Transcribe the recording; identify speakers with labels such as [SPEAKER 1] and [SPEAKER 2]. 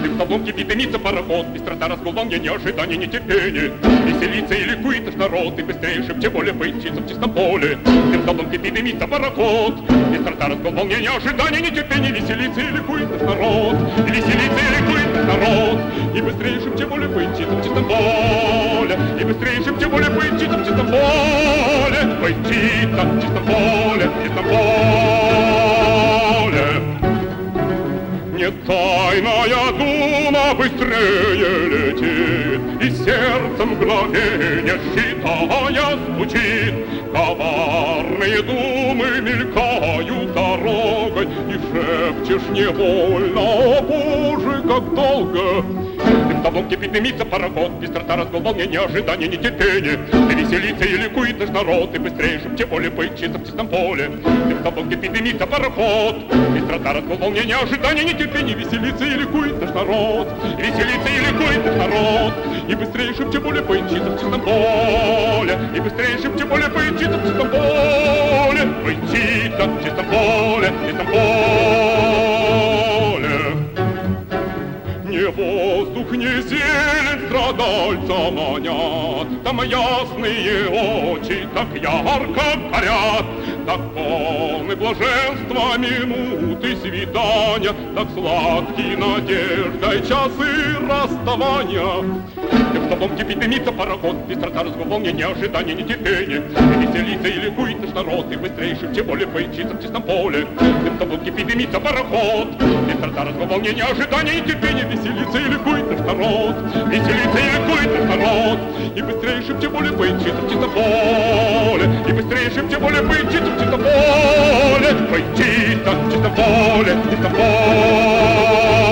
[SPEAKER 1] Дым столбом кипит, дымится пароход, быстрота, разгул, волнение, ожидание, нетерпение. Веселится и ликует наш народ, и быстрее, тем более появится в чистом поле. Дым столбом кипит, дымится пароход, быстрота, разгул, волнение, ожидание, нетерпение. Веселится и ликует наш народ, и веселится и ликует наш народ, и быстрее, тем более появится в чистом поле. И быстрее, тем более появится в чистом поле. Появится в чистом поле, в чистом поле. Не тайная дума быстрее летит, и сердце мгновенье, считая, звучит. Коварные думы мелькают дорогой, и шепчешь невольно: о Боже, как долго! Дым столбом кипит, дымится пароход, быстрота, разгул, волнение, ожидание, нетерпение. И веселится и ликует наш народ, и быстрее, тем более появится в чистом поле. Дым столбом кипит, дымится пароход, быстрота, разгул, волнение, ожидание, нетерпение. Веселится и ликует наш народ, и веселится и ликует наш народ, и быстрее, тем более появится в чистом поле. И быстрее, тем более появится в чистом поле. Появится в чистом поле, в чистом поле. Не воздух, не зелень страдальца манят, там ясные очи так ярко горят, так полны блаженства минуты свидания, так сладки надеждой часы расставания. Дым столбом кипит, дымится пароход, быстрота, разгул, волнение, ожидание, нетерпение. И веселится и ликует наш народ, и быстрее, тем более появится в чистом поле. Дым столбом кипит, дымится пароход, быстрота, разгул, волнение, ожидание, нетерпение. Веселится и ликует наш народ, веселится и ликует наш народ, и быстрее, тем более появится в чистом поле. И быстрее, тем более появится в чистом поле. Появится в чистом поле, в чистом поле.